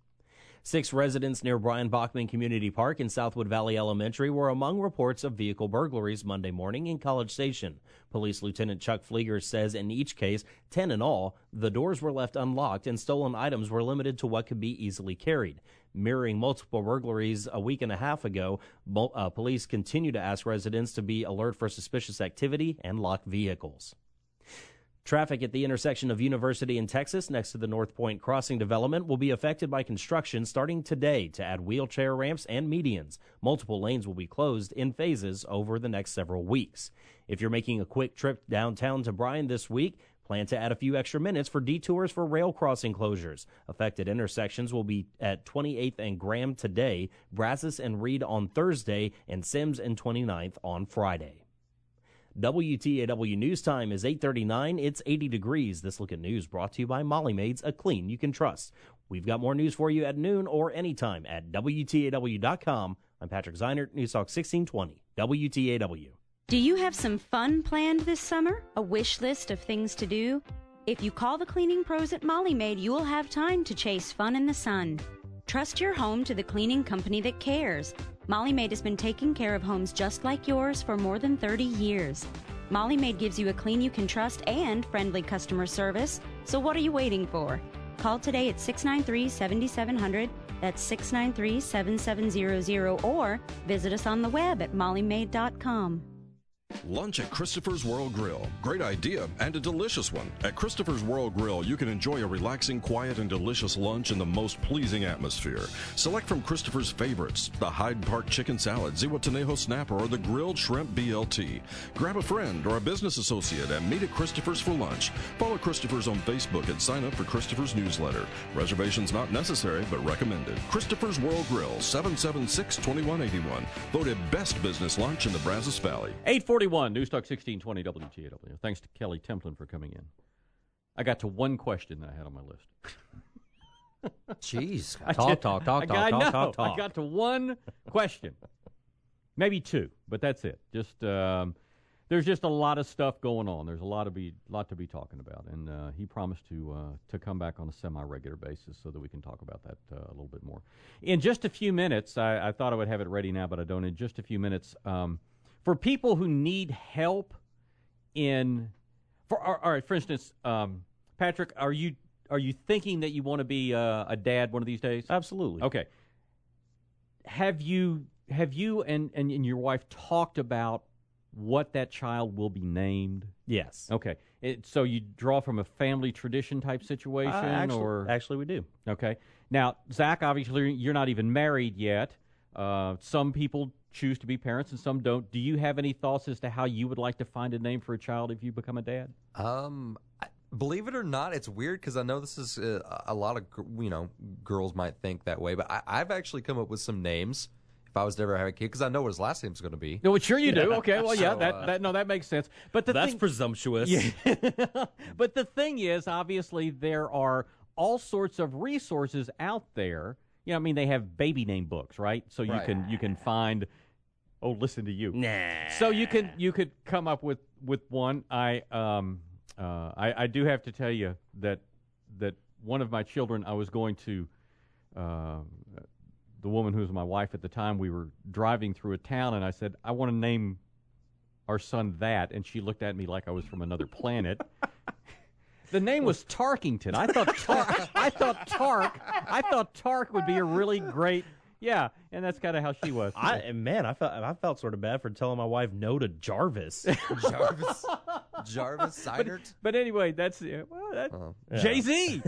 6 residents near Brian Bachman Community Park in Southwood Valley Elementary were among reports of vehicle burglaries Monday morning in College Station. Police Lieutenant Chuck Flieger says in each case, 10 in all, the doors were left unlocked and stolen items were limited to what could be easily carried. Mirroring multiple burglaries a week and a half ago, police continue to ask residents to be alert for suspicious activity and locked vehicles. Traffic at the intersection of University and Texas next to the North Point Crossing development will be affected by construction starting today to add wheelchair ramps and medians. Multiple lanes will be closed in phases over the next several weeks. If you're making a quick trip downtown to Bryan this week, Plan to add a few extra minutes for detours for rail crossing closures. Affected intersections will be at 28th and Graham today, Brazos and Reed on Thursday, and Sims and 29th on Friday. WTAW News Time is 8:39. It's 80 degrees. This Look at News brought to you by Molly Maids, a clean you can trust. We've got more news for you at noon or anytime at WTAW.com. I'm Patrick Zeinert, News Talk 1620, WTAW. Do you have some fun planned this summer? A wish list of things to do? If you call the cleaning pros at Molly Maid, you will have time to chase fun in the sun. Trust your home to the cleaning company that cares. Molly Maid has been taking care of homes just like yours for more than 30 years. Molly Maid gives you a clean you can trust and friendly customer service. So what are you waiting for? Call today at 693-7700. That's 693-7700, or visit us on the web at mollymaid.com. Lunch at Christopher's World Grill. Great idea and a delicious one. At Christopher's World Grill, you can enjoy a relaxing, quiet, and delicious lunch in the most pleasing atmosphere. Select from Christopher's favorites, the Hyde Park Chicken Salad, Zihuatanejo Snapper, or the Grilled Shrimp BLT. Grab a friend or a business associate and meet at Christopher's for lunch. Follow Christopher's on Facebook and sign up for Christopher's newsletter. Reservations not necessary, but recommended. Christopher's World Grill, 776-2181. Voted best business lunch in the Brazos Valley. 841 News Talk 1620 WTAW. Thanks to Kelly Templin for coming in. I got to one question that I had on my list. Jeez. I got to one question. Maybe two, but that's it. Just there's just a lot of stuff going on. There's a lot to be talking about, and he promised to come back on a semi-regular basis so that we can talk about that a little bit more. In just a few minutes, I thought I would have it ready now, but I don't. In just a few minutes, for people who need help all right, for instance, Patrick, are you thinking that you want to be a dad one of these days? Absolutely. Okay. Have you and your wife talked about what that child will be named? Yes. Okay. So you draw from a family tradition type situation? Actually, we do. Okay. Now, Zach, obviously, you're not even married yet. Some people choose to be parents and some don't. Do you have any thoughts as to how you would like to find a name for a child if you become a dad? Believe it or not, it's weird because I know this is a lot of girls might think that way, but I've actually come up with some names if I was to ever have a kid because I know what his last name's going to be. No, sure you do. Okay, well, yeah, that makes sense. But that's presumptuous. Yeah. But the thing is, obviously, there are all sorts of resources out there. You know, I mean, they have baby name books, right? So you can find. Oh, listen to you. Nah. So you could come up with one. I do have to tell you that one of my children, I was going to the woman who was my wife at the time. We were driving through a town, and I said, I want to name our son that, and she looked at me like I was from another planet. The name was Tarkington. I thought Tark would be a really great. Yeah, and that's kind of how she was. I felt sort of bad for telling my wife no to Jarvis. Jarvis Seidert. But anyway, that's Jay-Z.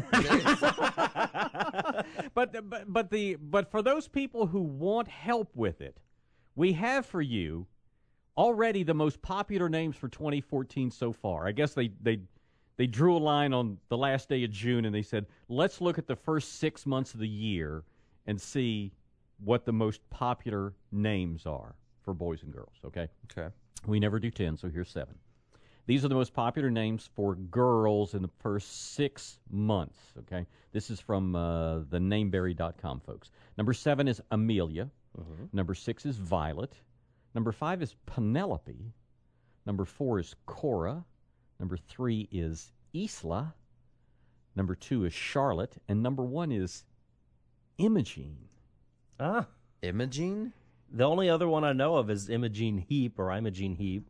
But for those people who want help with it, we have for you already the most popular names for 2014 so far. I guess they drew a line on the last day of June and they said, let's look at the first 6 months of the year and see what the most popular names are for boys and girls, okay? Okay. We never do 10, so here's 7. These are the most popular names for girls in the first 6 months, okay? This is from the nameberry.com, folks. Number 7 is Amelia. Mm-hmm. Number 6 is Violet. Number 5 is Penelope. Number 4 is Cora. Number 3 is Isla. Number 2 is Charlotte. And number 1 is Imogene. Ah. Imogene? The only other one I know of is Imogene Heap or Imogene Heap.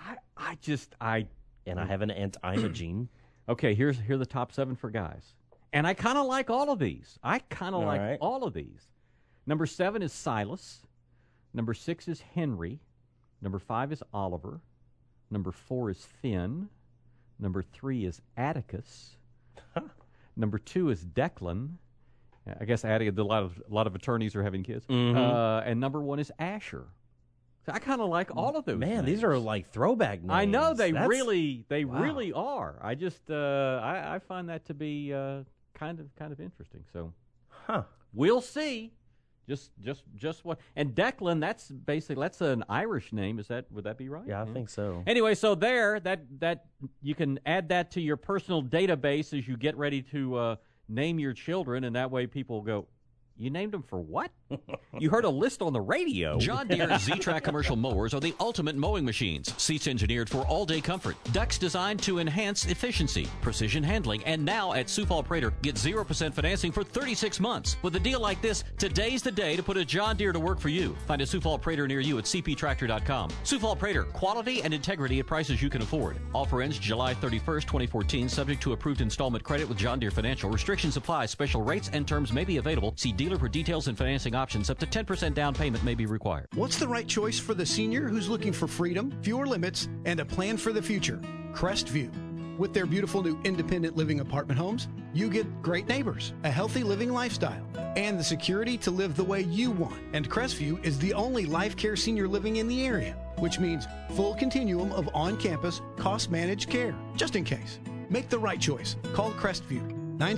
And I have an Aunt Imogene. Okay, here are the top 7 for guys. And I kind of like all of these. All of these. Number 7 is Silas. Number 6 is Henry. Number 5 is Oliver. Number 4 is Finn. Number 3 is Atticus. Number 2 is Declan. I guess a lot of attorneys are having kids. Mm-hmm. And number 1 is Asher. I kind of like all of those. Man, names. these are like throwback names. I know they That's- really wow. are. I just I find that to be kind of interesting. So, we'll see. Just what? And Declan, that's an Irish name. Would that be right? Yeah, I think so. Anyway, so that you can add that to your personal database as you get ready to name your children, and that way people go, you named them for what? You heard a list on the radio. John Deere Z-Track commercial mowers are the ultimate mowing machines. Seats engineered for all-day comfort. Decks designed to enhance efficiency, precision handling, and now at Sioux Falls Prater, get 0% financing for 36 months. With a deal like this, today's the day to put a John Deere to work for you. Find a Sioux Falls Prater near you at cptractor.com. Sioux Falls Prater, quality and integrity at prices you can afford. Offer ends July 31st, 2014, subject to approved installment credit with John Deere Financial. Restrictions apply. Special rates and terms may be available. See dealer for details and financing options. Up to 10% down payment may be required. What's the right choice for the senior who's looking for freedom, fewer limits, and a plan for the future? Crestview. With their beautiful new independent living apartment homes, you get great neighbors, a healthy living lifestyle, and the security to live the way you want. And Crestview is the only life care senior living in the area, which means full continuum of on-campus, cost-managed care. Just in case. Make the right choice. Call Crestview.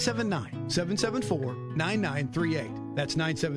979-774-9938. That's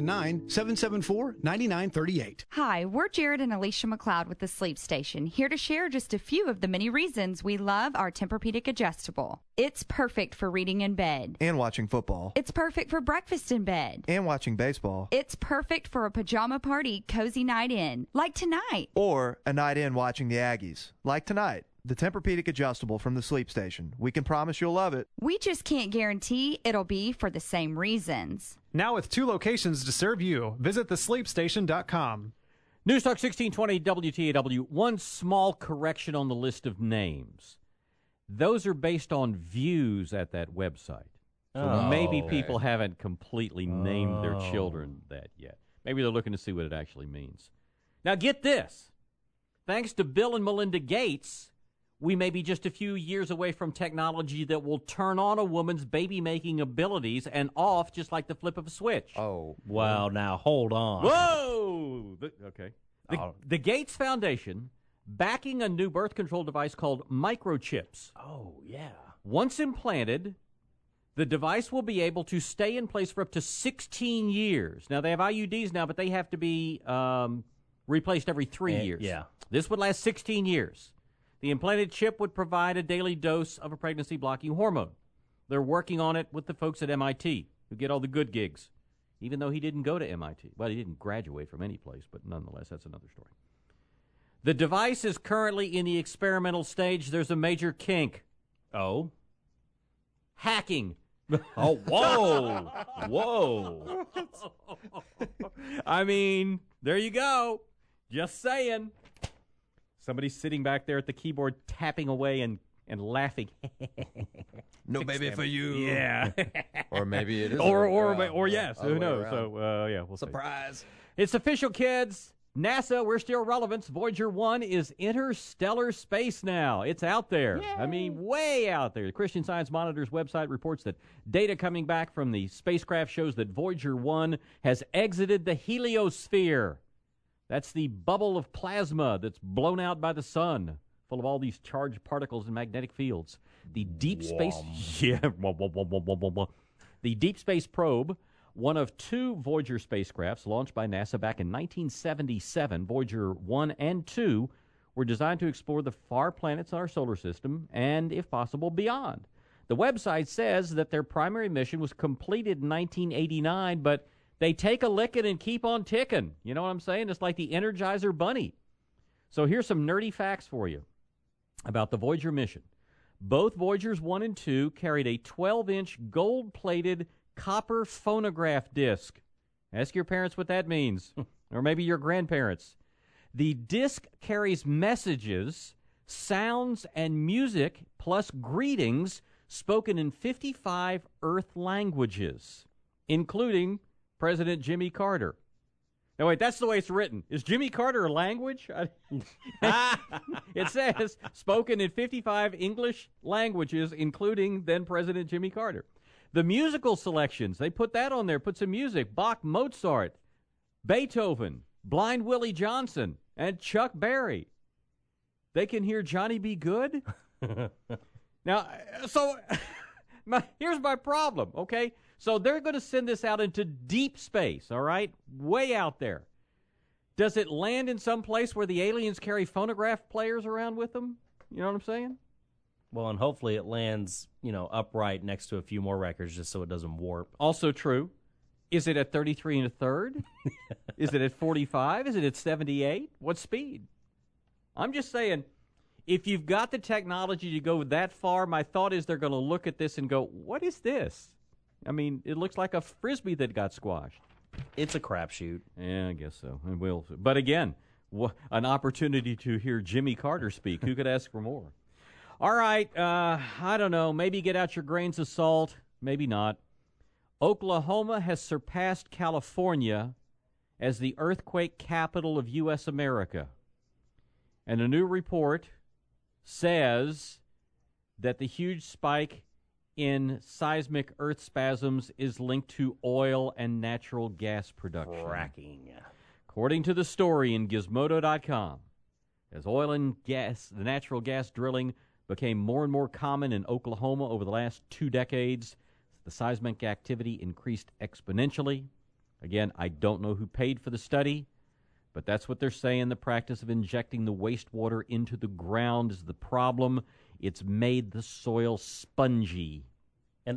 979-774-9938. Hi, we're Jared and Alicia McLeod with the Sleep Station, here to share just a few of the many reasons we love our Tempur-Pedic adjustable. It's perfect for reading in bed. And watching football. It's perfect for breakfast in bed. And watching baseball. It's perfect for a pajama party, cozy night in, like tonight. Or a night in watching the Aggies, like tonight. The Tempur-Pedic adjustable from the Sleep Station. We can promise you'll love it. We just can't guarantee it'll be for the same reasons. Now with 2 locations to serve you, visit thesleepstation.com. News Talk 1620 WTAW. One small correction on the list of names. Those are based on views at that website. So maybe people haven't completely named their children that yet. Maybe they're looking to see what it actually means. Now get this. Thanks to Bill and Melinda Gates, we may be just a few years away from technology that will turn on a woman's baby-making abilities and off just like the flip of a switch. Oh. Wow, now hold on. Whoa! Okay. The Gates Foundation backing a new birth control device called microchips. Oh, yeah. Once implanted, the device will be able to stay in place for up to 16 years. Now, they have IUDs now, but they have to be replaced every 3 years. Yeah. This would last 16 years. The implanted chip would provide a daily dose of a pregnancy-blocking hormone. They're working on it with the folks at MIT, who get all the good gigs, even though he didn't go to MIT. Well, he didn't graduate from any place, but nonetheless, that's another story. The device is currently in the experimental stage. There's a major kink. Oh? Hacking. Oh, whoa. Whoa. I mean, there you go. Just saying. Somebody's sitting back there at the keyboard tapping away and laughing. No baby for you. Yeah. Or maybe it is. Or yes. Who knows? Around. So, yeah, we'll Surprise. see. It's official, kids. NASA, we're still relevant. Voyager 1 is interstellar space now. It's out there. Yay. I mean, way out there. The Christian Science Monitor's website reports that data coming back from the spacecraft shows that Voyager 1 has exited the heliosphere. That's the bubble of plasma that's blown out by the sun, full of all these charged particles and magnetic fields. The deep space, the Deep Space Probe, one of 2 Voyager spacecrafts launched by NASA back in 1977, Voyager 1 and 2, were designed to explore the far planets in our solar system and, if possible, beyond. The website says that their primary mission was completed in 1989, but they take a licking and keep on ticking. You know what I'm saying? It's like the Energizer Bunny. So here's some nerdy facts for you about the Voyager mission. Both Voyagers 1 and 2 carried a 12-inch gold-plated copper phonograph disc. Ask your parents what that means, or maybe your grandparents. The disc carries messages, sounds, and music, plus greetings spoken in 55 Earth languages, including President Jimmy Carter. Now, wait, that's the way it's written. Is Jimmy Carter a language? It says, spoken in 55 English languages, including then President Jimmy Carter. The musical selections, they put that on there, put some music. Bach, Mozart, Beethoven, Blind Willie Johnson and Chuck Berry. They can hear Johnny B. Good? Now, so here's my problem, okay? So they're going to send this out into deep space, all right? Way out there. Does it land in some place where the aliens carry phonograph players around with them? You know what I'm saying? Well, and hopefully it lands, upright next to a few more records just so it doesn't warp. Also true. Is it at 33 1/3? Is it at 45? Is it at 78? What speed? I'm just saying, if you've got the technology to go that far, my thought is they're going to look at this and go, what is this? I mean, it looks like a Frisbee that got squashed. It's a crapshoot. Yeah, I guess so. And but again, an opportunity to hear Jimmy Carter speak. Who could ask for more? All right, I don't know. Maybe get out your grains of salt. Maybe not. Oklahoma has surpassed California as the earthquake capital of U.S. America. And a new report says that the huge spike in seismic earth spasms is linked to oil and natural gas production. Fracking. According to the story in Gizmodo.com, as oil and gas, the natural gas drilling became more and more common in Oklahoma over the last 2 decades, the seismic activity increased exponentially. Again, I don't know who paid for the study, but that's what they're saying. The practice of injecting the wastewater into the ground is the problem. It's made the soil spongy. And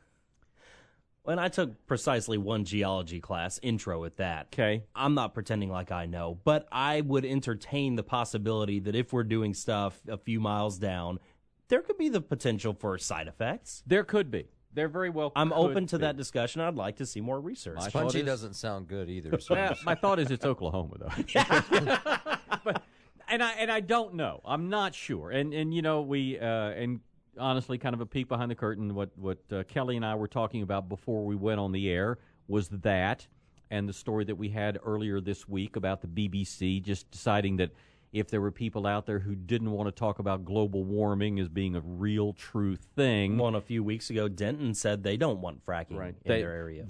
when I took precisely one geology class, intro at that. Okay. I'm not pretending like I know, but I would entertain the possibility that if we're doing stuff a few miles down, there could be the potential for side effects. There could be. There very well I'm could open to be. that discussion. I'd like to see more research. Spongy doesn't sound good either. So Well, my thought is it's Oklahoma, though. But I don't know. I'm not sure. And we and honestly, kind of a peek behind the curtain. What Kelly and I were talking about before we went on the air was that, and the story that we had earlier this week about the BBC just deciding that if there were people out there who didn't want to talk about global warming as being a real, true thing. Well, a few weeks ago, Denton said they don't want fracking in their area.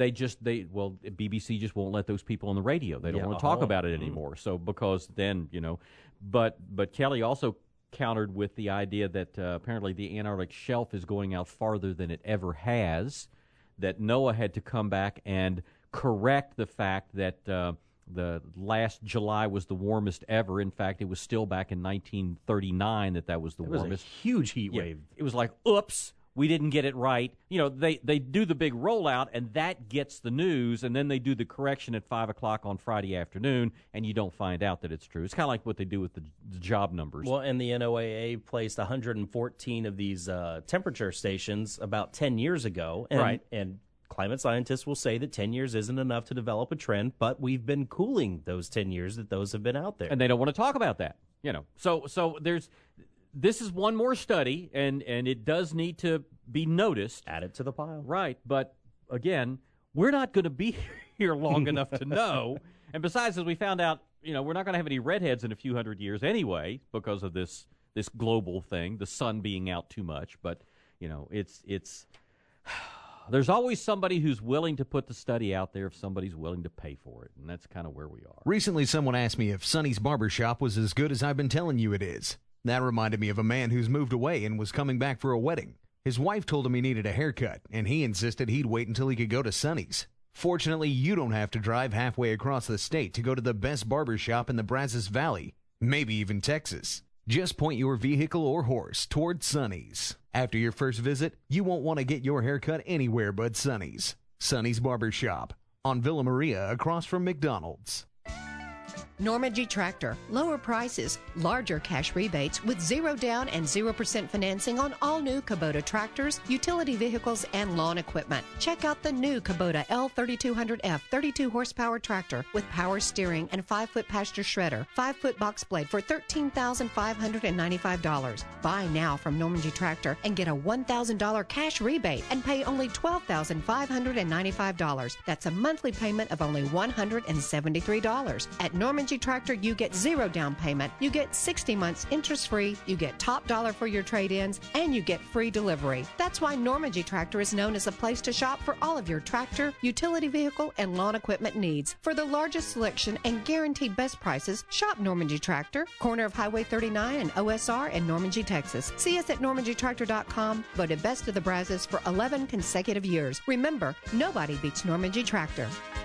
BBC just won't let those people on the radio. They don't want to talk about it anymore. So because then, but Kelly also countered with the idea that apparently the Antarctic shelf is going out farther than it ever has, that NOAA had to come back and correct the fact that the last July was the warmest ever. In fact, it was still back in 1939 that was the warmest. It was a huge heat wave. It was like, oops, we didn't get it right. They do the big rollout, and that gets the news, and then they do the correction at 5 o'clock on Friday afternoon, and you don't find out that it's true. It's kind of like what they do with the job numbers. Well, and the NOAA placed 114 of these temperature stations about 10 years ago. Right. And climate scientists will say that 10 years isn't enough to develop a trend, but we've been cooling those 10 years that those have been out there. And they don't want to talk about that. So this is one more study, and it does need to be noticed. Add it to the pile. Right, but again, we're not going to be here long enough to know. And besides, as we found out, we're not going to have any redheads in a few hundred years anyway because of this global thing, the sun being out too much. But, it's there's always somebody who's willing to put the study out there if somebody's willing to pay for it, and that's kind of where we are. Recently, someone asked me if Sonny's Barbershop was as good as I've been telling you it is. That reminded me of a man who's moved away and was coming back for a wedding. His wife told him he needed a haircut, and he insisted he'd wait until he could go to Sonny's. Fortunately, you don't have to drive halfway across the state to go to the best barbershop in the Brazos Valley, maybe even Texas. Just point your vehicle or horse toward Sonny's. After your first visit, you won't want to get your haircut anywhere but Sonny's. Sonny's Barbershop on Villa Maria across from McDonald's. Normandy Tractor. Lower prices, larger cash rebates with 0 down and 0% financing on all new Kubota tractors, utility vehicles, and lawn equipment. Check out the new Kubota L3200F 32 horsepower tractor with power steering and 5-foot pasture shredder, 5-foot box blade for $13,595. Buy now from Normandy Tractor and get a $1,000 cash rebate and pay only $12,595. That's a monthly payment of only $173 at Normandy Tractor, you get 0 down payment, you get 60 months interest-free, you get top dollar for your trade-ins, and you get free delivery. That's why Normandy Tractor is known as a place to shop for all of your tractor, utility vehicle, and lawn equipment needs. For the largest selection and guaranteed best prices, shop Normandy Tractor, corner of Highway 39 and OSR in Normandy, Texas. See us at normandytractor.com, voted best of the Brazos for 11 consecutive years. Remember, nobody beats Normandy Tractor.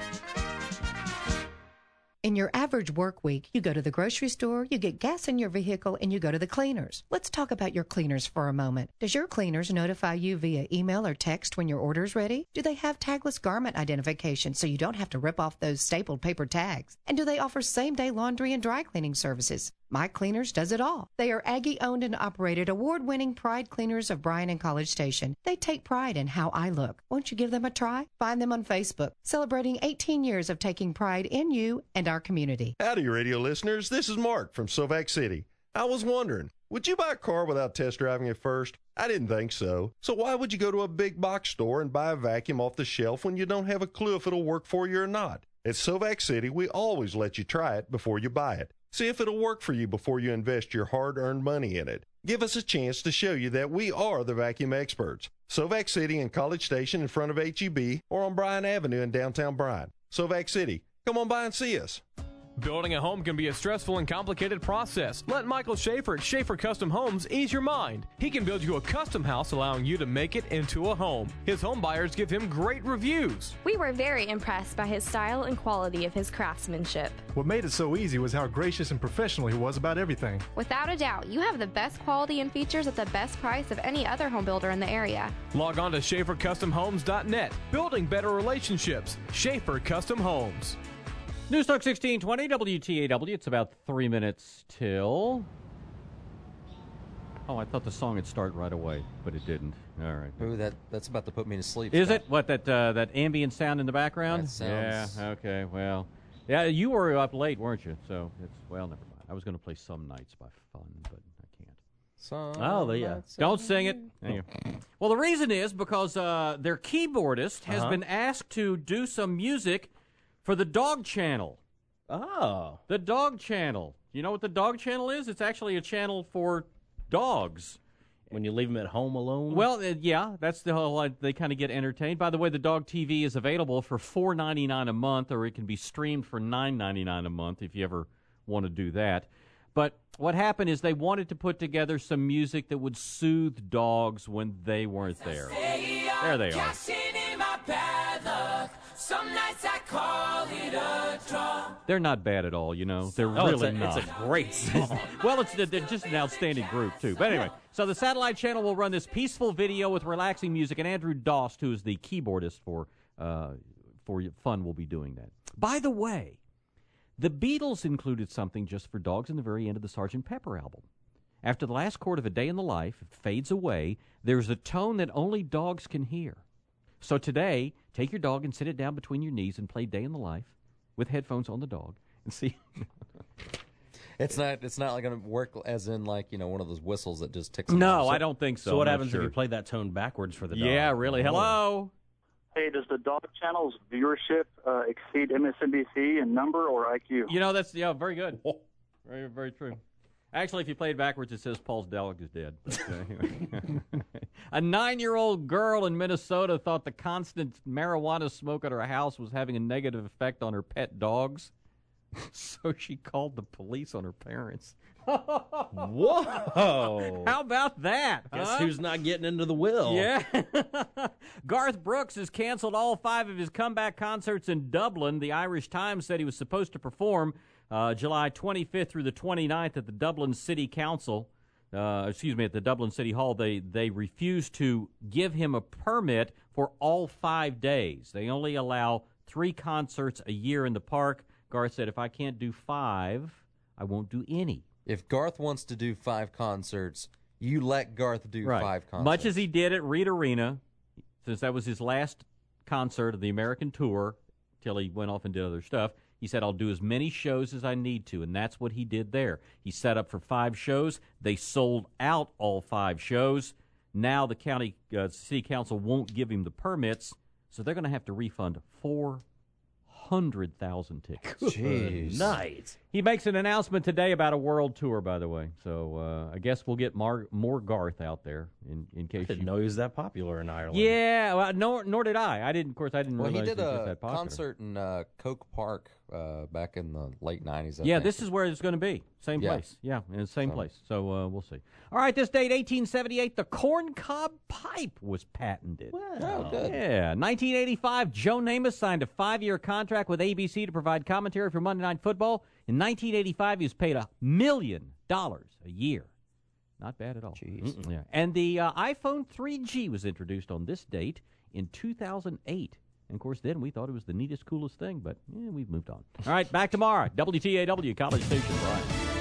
In your average work week, you go to the grocery store, you get gas in your vehicle, and you go to the cleaners. Let's talk about your cleaners for a moment. Does your cleaners notify you via email or text when your order's ready? Do they have tagless garment identification so you don't have to rip off those stapled paper tags? And do they offer same-day laundry and dry cleaning services? My Cleaners does it all. They are Aggie-owned and operated, award-winning Pride Cleaners of Bryan and College Station. They take pride in how I look. Won't you give them a try? Find them on Facebook, celebrating 18 years of taking pride in you and our community. Howdy, radio listeners. This is Mark from Silvac City. I was wondering, would you buy a car without test driving it first? I didn't think so. So why would you go to a big box store and buy a vacuum off the shelf when you don't have a clue if it'll work for you or not? At Silvac City, we always let you try it before you buy it. See if it'll work for you before you invest your hard-earned money in it. Give us a chance to show you that we are the vacuum experts. Silvac City in College Station in front of HEB or on Bryan Avenue in downtown Bryan. Silvac City, come on by and see us. Building a home can be a stressful and complicated process. Let Michael Schaefer at Schaefer Custom Homes ease your mind. He can build you a custom house, allowing you to make it into a home. His home buyers give him great reviews. We were very impressed by his style and quality of his craftsmanship. What made it so easy was how gracious and professional he was about everything. Without a doubt, you have the best quality and features at the best price of any other home builder in the area. Log on to SchaeferCustomHomes.net. Building better relationships. Schaefer Custom Homes. News Talk 1620 WTAW. It's about 3 minutes till. Oh, I thought the song would start right away, but it didn't. All right. Ooh, that's about to put me to sleep. Is Scott. it? What, that ambient sound in the background? That sounds... Yeah, okay, well. Yeah, you were up late, weren't you? So, well, never mind. I was going to play Some Nights by Fun, but I can't. Don't sing it. Well, the reason is because their keyboardist has been asked to do some music for the Dog Channel. Oh. The Dog Channel. You know what the Dog Channel is? It's actually a channel for dogs. When you leave them at home alone? Well, yeah, that's the whole, they kind of get entertained. By the way, the Dog TV is available for $4.99 a month, or it can be streamed for $9.99 a month if you ever want to do that. But what happened is they wanted to put together some music that would soothe dogs when they weren't there. There they are. Some nights I call it a draw. They're not bad at all, you know. They're really not. It's a great song. Well, they're just an outstanding group, too. But anyway, so the satellite channel will run this peaceful video with relaxing music, and Andrew Dost, who is the keyboardist for Fun, will be doing that. By the way, the Beatles included something just for dogs in the very end of the Sgt. Pepper album. After the last chord of A Day in the Life fades away, there's a tone that only dogs can hear. So today, take your dog and sit it down between your knees and play Day in the Life with headphones on the dog and see. It's not like going to work as in like, you know, one of those whistles that just ticks. No, I don't think so. So what happens if you play that tone backwards for the dog? Yeah, really. Hello? Hey, does the Dog Channel's viewership exceed MSNBC in number or IQ? You know, that's very good. Very, very true. Actually, if you play it backwards, it says Paul's dog is dead. A 9-year-old girl in Minnesota thought the constant marijuana smoke at her house was having a negative effect on her pet dogs, so she called the police on her parents. Whoa! How about that? Guess who's not getting into the will? Yeah. Garth Brooks has canceled all 5 of his comeback concerts in Dublin. The Irish Times said he was supposed to perform July 25th through the 29th at the Dublin City Council. At the Dublin City Hall. They refused to give him a permit for all 5 days. They only allow 3 concerts a year in the park. Garth said, if I can't do 5, I won't do any. If Garth wants to do 5 concerts, you let Garth do 5 concerts. Much as he did at Reed Arena, since that was his last concert of the American tour, till he went off and did other stuff. He said, I'll do as many shows as I need to, and that's what he did there. He set up for 5 shows. They sold out all 5 shows. Now the county city council won't give him the permits, so they're going to have to refund $400,000. 100,000 tickets. Jeez. Nice. He makes an announcement today about a world tour, by the way. So I guess we'll get more Garth out there in case I didn't know he was that popular in Ireland. Yeah, well, nor did I. I didn't Well, he realize did it was a that popular. concert in Coke Park back in the late 90s. I Yeah, think. this is where it's going to be. Same Yeah. place. Yeah, in the same place. So we'll see. All right, this date, 1878, the corncob pipe was patented. Oh, good. Yeah. 1985, Joe Namath signed a 5-year contract with ABC to provide commentary for Monday Night Football. In 1985, he was paid $1 million a year. Not bad at all. Jeez. Yeah. And the iPhone 3G was introduced on this date in 2008. And, of course, then we thought it was the neatest, coolest thing, but we've moved on. All right, back tomorrow. WTAW, College Station, Brian.